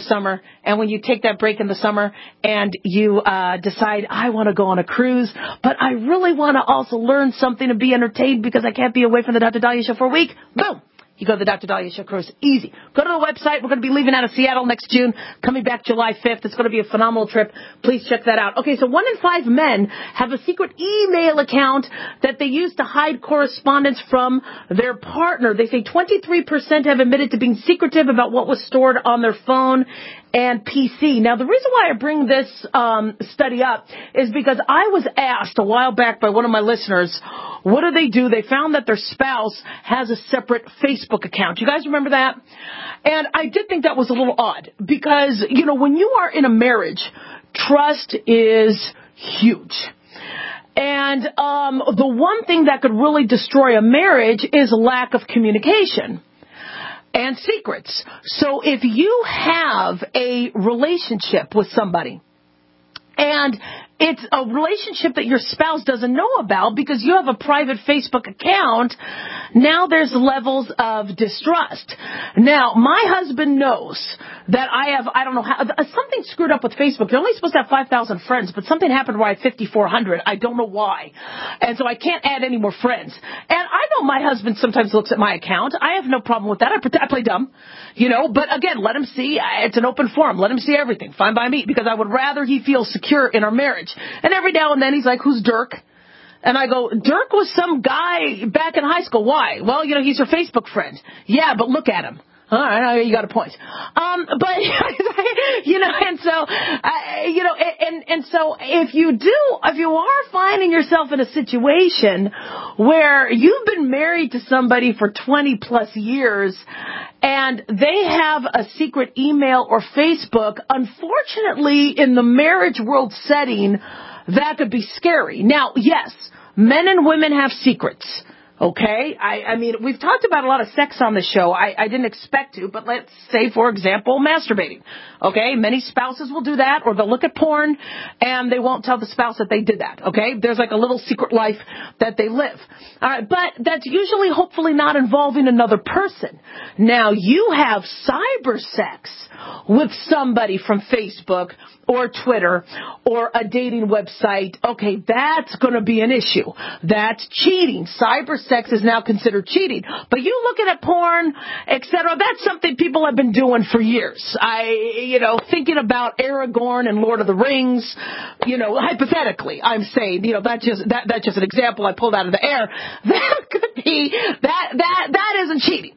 [SPEAKER 3] summer, and when you take that break in the summer and you uh decide, I want to go on a cruise, but I really want to also learn something and be entertained because I can't be away from the Doctor Dahlia Show for a week, boom. You go to the Doctor Dahlia Show cruise. Easy. Go to the website. We're going to be leaving out of Seattle next June, coming back July fifth. It's going to be a phenomenal trip. Please check that out. Okay, so one in five men have a secret email account that they use to hide correspondence from their partner. They say twenty-three percent have admitted to being secretive about what was stored on their phone and P C. Now, the reason why I bring this um, study up is because I was asked a while back by one of my listeners, what do they do? They found that their spouse has a separate Facebook account. You guys remember that? And I did think that was a little odd because, you know, when you are in a marriage, trust is huge. And um, the one thing that could really destroy a marriage is lack of communication and secrets. So if you have a relationship with somebody and it's a relationship that your spouse doesn't know about because you have a private Facebook account, now there's levels of distrust. Now, my husband knows that I have, I don't know how, something screwed up with Facebook. You're only supposed to have five thousand friends, but something happened where I have fifty-four hundred. I don't know why. And so I can't add any more friends. And I know my husband sometimes looks at my account. I have no problem with that. I, pretend, I play dumb, you know, but again, let him see. It's an open forum. Let him see everything. Fine by me, because I would rather he feel secure in our marriage. And every now and then he's like, who's Dirk? And I go, Dirk was some guy back in high school. Why? Well, you know, he's your Facebook friend. Yeah, but look at him. All right, you got a point. Um, but, you know, and so, uh, you know, and, and so if you do, if you are finding yourself in a situation where you've been married to somebody for twenty plus years and they have a secret email or Facebook, unfortunately, in the marriage world setting, that could be scary. Now, yes, men and women have secrets. Okay, I, I mean, we've talked about a lot of sex on the show. I, I didn't expect to, but let's say, for example, masturbating. Okay, many spouses will do that, or they'll look at porn, and they won't tell the spouse that they did that. Okay, there's like a little secret life that they live. All right, but that's usually, hopefully, not involving another person. Now, you have cyber sex with somebody from Facebook or Twitter or a dating website. Okay, that's going to be an issue. That's cheating. Cyber sex is now considered cheating. But you looking at porn, et cetera, that's something people have been doing for years. I, you know, thinking about Aragorn and Lord of the Rings, you know, hypothetically, I'm saying, you know, that's just, that, that's just an example I pulled out of the air. That could be, that, that, that isn't cheating.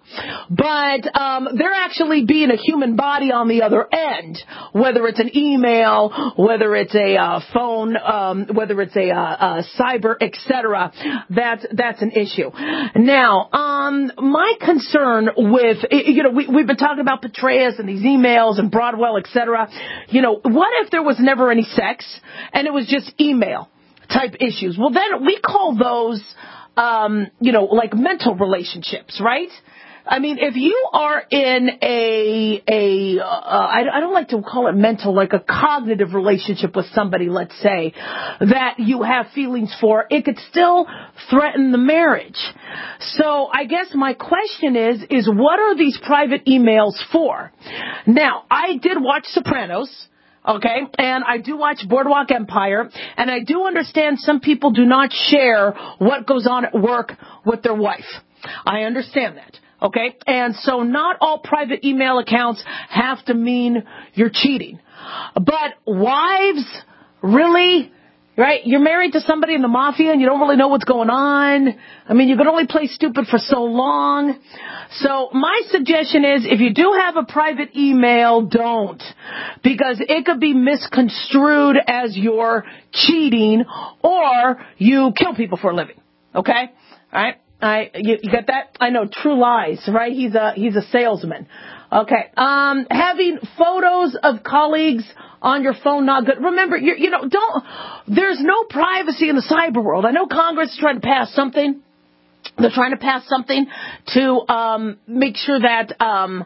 [SPEAKER 3] But, um, they're actually being a human body on the other end, whether it's an email, whether it's a, uh, phone, um, whether it's a, uh, uh cyber, et cetera. That's, that's an issue. Now, um, my concern with, you know, we, we've been talking about Petraeus and these emails and Broadwell, et cetera. You know, what if there was never any sex and it was just email type issues? Well, then we call those, um, you know, like mental relationships, right? I mean, if you are in a, a, uh, I, I don't like to call it mental, like a cognitive relationship with somebody, let's say, that you have feelings for, it could still threaten the marriage. So I guess my question is, is what are these private emails for? Now, I did watch Sopranos. Okay, and I do watch Boardwalk Empire, and I do understand some people do not share what goes on at work with their wife. I understand that. Okay, and so not all private email accounts have to mean you're cheating. But wives, really? Right? You're married to somebody in the mafia and you don't really know what's going on. I mean, you can only play stupid for so long. So my suggestion is if you do have a private email, don't. Because it could be misconstrued as you're cheating or you kill people for a living. Okay? All right? I, you, you get that? I know, True Lies, right? He's a, he's a salesman. Okay. Um, having photos of colleagues on your phone, not good. Remember, you, you know, don't, there's no privacy in the cyber world. I know Congress is trying to pass something. They're trying to pass something to, um, make sure that, um,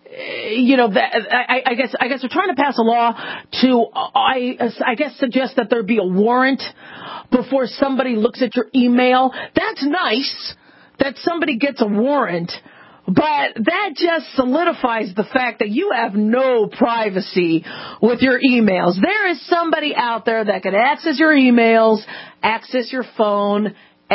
[SPEAKER 3] you know, that, I, I guess, I guess they're trying to pass a law to, I, I guess suggest that there be a warrant before somebody looks at your email. That's nice that somebody gets a warrant. But that just solidifies the fact that you have no privacy with your emails. There is somebody out there that can access your emails, access your phone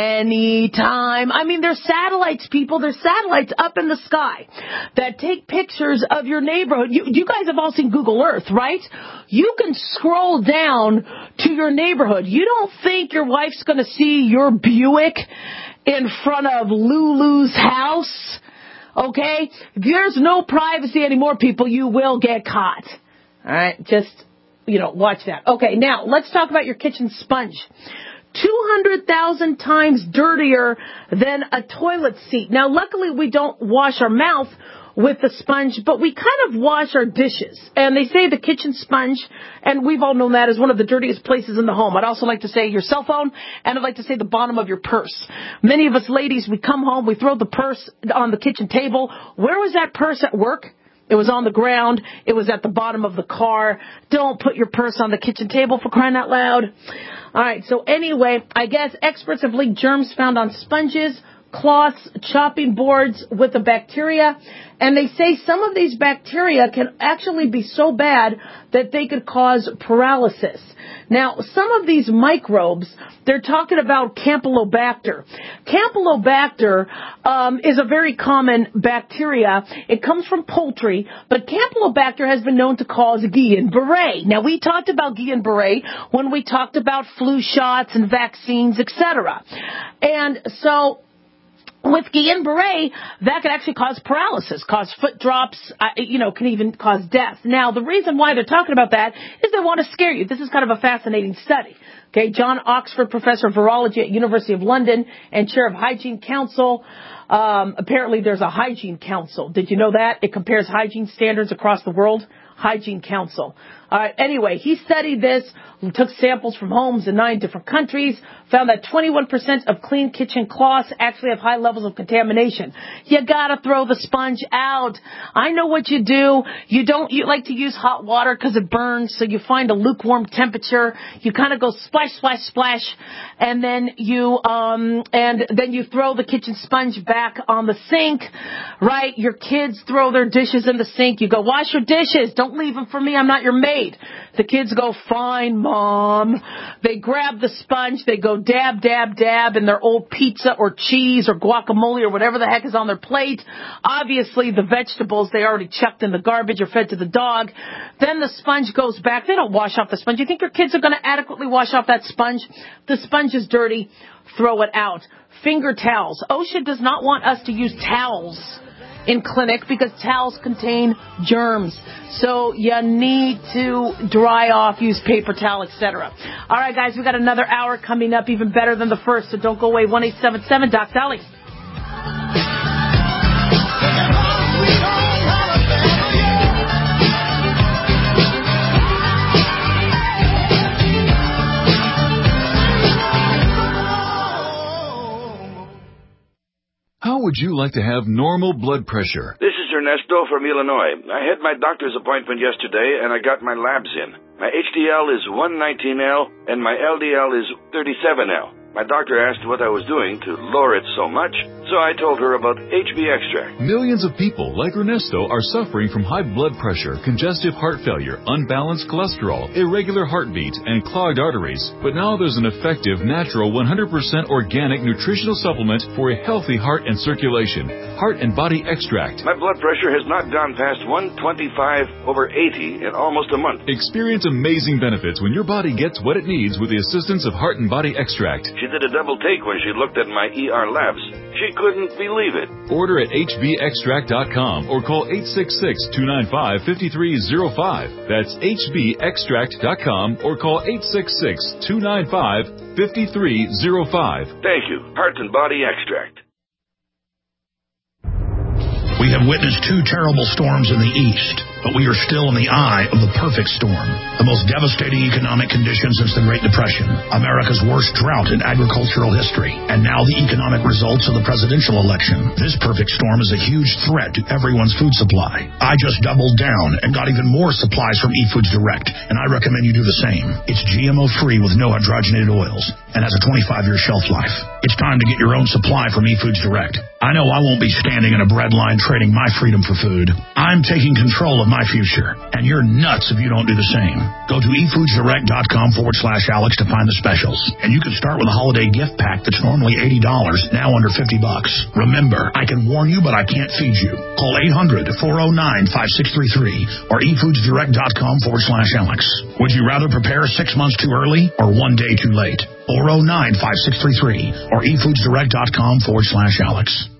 [SPEAKER 3] anytime. I mean, there's satellites, people. There's satellites up in the sky that take pictures of your neighborhood. You, you guys have all seen Google Earth, right? You can scroll down to your neighborhood. You don't think your wife's going to see your Buick in front of Lulu's house? Okay? There's no privacy anymore, people. You will get caught. All right? Just, you know, watch that. Okay, now, let's talk about your kitchen sponge. two hundred thousand times dirtier than a toilet seat. Now, luckily, we don't wash our mouth with the sponge, but we kind of wash our dishes. And they say the kitchen sponge, and we've all known that, is one of the dirtiest places in the home. I'd also like to say your cell phone, and I'd like to say the bottom of your purse. Many of us ladies, we come home, we throw the purse on the kitchen table. Where was that purse at work? It was on the ground. It was at the bottom of the car. Don't put your purse on the kitchen table, for crying out loud. All right, so anyway, I guess experts have linked germs found on sponges, cloths, chopping boards with the bacteria, and they say some of these bacteria can actually be so bad that they could cause paralysis. Now, some of these microbes, they're talking about Campylobacter. Campylobacter um, is a very common bacteria. It comes from poultry, but Campylobacter has been known to cause Guillain-Barré. Now, we talked about Guillain-Barré when we talked about flu shots and vaccines, et cetera. And so with Guillain-Barré, that could actually cause paralysis, cause foot drops, uh, you know, can even cause death. Now, the reason why they're talking about that is they want to scare you. This is kind of a fascinating study. Okay, John Oxford, professor of virology at University of London and chair of Hygiene Council. Um, apparently, there's a Hygiene Council. Did you know that? It compares hygiene standards across the world. Hygiene Council. All right, anyway, he studied this, took samples from homes in nine different countries, found that twenty-one percent of clean kitchen cloths actually have high levels of contamination. You gotta throw the sponge out. I know what you do. You don't you like to use hot water because it burns, so you find a lukewarm temperature. You kind of go splash, splash, splash, and then you um and then you throw the kitchen sponge back on the sink, right? Your kids throw their dishes in the sink. You go, wash your dishes. Don't leave them for me. I'm not your maid. The kids go, fine, Mom. They grab the sponge. They go dab, dab, dab in their old pizza or cheese or guacamole or whatever the heck is on their plate. Obviously, the vegetables they already chucked in the garbage or fed to the dog. Then the sponge goes back. They don't wash off the sponge. You think your kids are going to adequately wash off that sponge? The sponge is dirty. Throw it out. Finger towels. OSHA does not want us to use towels in clinic because towels contain germs. So you need to dry off, use paper towel, et cetera. All right, guys, we got another hour coming up, even better than the first, so don't go away. one eight seven seven Doc Dolly.
[SPEAKER 14] How would you like to have normal blood pressure?
[SPEAKER 18] This is Ernesto from Illinois. I had my doctor's appointment yesterday, and I got my labs in. My H D L is one nineteen L, and my L D L is thirty-seven L. My doctor asked what I was doing to lower it so much, so I told her about H B Extract.
[SPEAKER 14] Millions of people like Ernesto are suffering from high blood pressure, congestive heart failure, unbalanced cholesterol, irregular heartbeat, and clogged arteries. But now there's an effective, natural, one hundred percent organic nutritional supplement for a healthy heart and circulation. Heart and Body Extract.
[SPEAKER 18] My blood pressure has not gone past one twenty-five over eighty in almost a month.
[SPEAKER 14] Experience amazing benefits when your body gets what it needs with the assistance of Heart and Body Extract.
[SPEAKER 18] She did a double take when she looked at my E R labs. She couldn't believe it.
[SPEAKER 14] Order at H B extract dot com or call eight six six, two nine five, five three zero five. That's H B extract dot com or call eight six six, two nine five, five three zero five.
[SPEAKER 18] Thank you. Heart and Body Extract.
[SPEAKER 19] We have witnessed two terrible storms in the east, but we are still in the eye of the perfect storm. The most devastating economic conditions since the Great Depression, America's worst drought in agricultural history, and now the economic results of the presidential election. This perfect storm is a huge threat to everyone's food supply. I just doubled down and got even more supplies from eFoods Direct, and I recommend you do the same. It's G M O-free with no hydrogenated oils. and has a twenty-five year shelf life. It's time to get your own supply from eFoods Direct. I know I won't be standing in a bread line trading my freedom for food. I'm taking control of my future, and you're nuts if you don't do the same. Go to efoodsdirect.com forward slash Alex to find the specials. And you can start with a holiday gift pack that's normally eighty dollars, now under fifty bucks. Remember, I can warn you, but I can't feed you. Call eight hundred, four oh nine, five six three three or efoodsdirect.com forward slash Alex. Would you rather prepare six months too early or one day too late? four oh nine, five six three three or efoodsdirect.com forward slash Alex.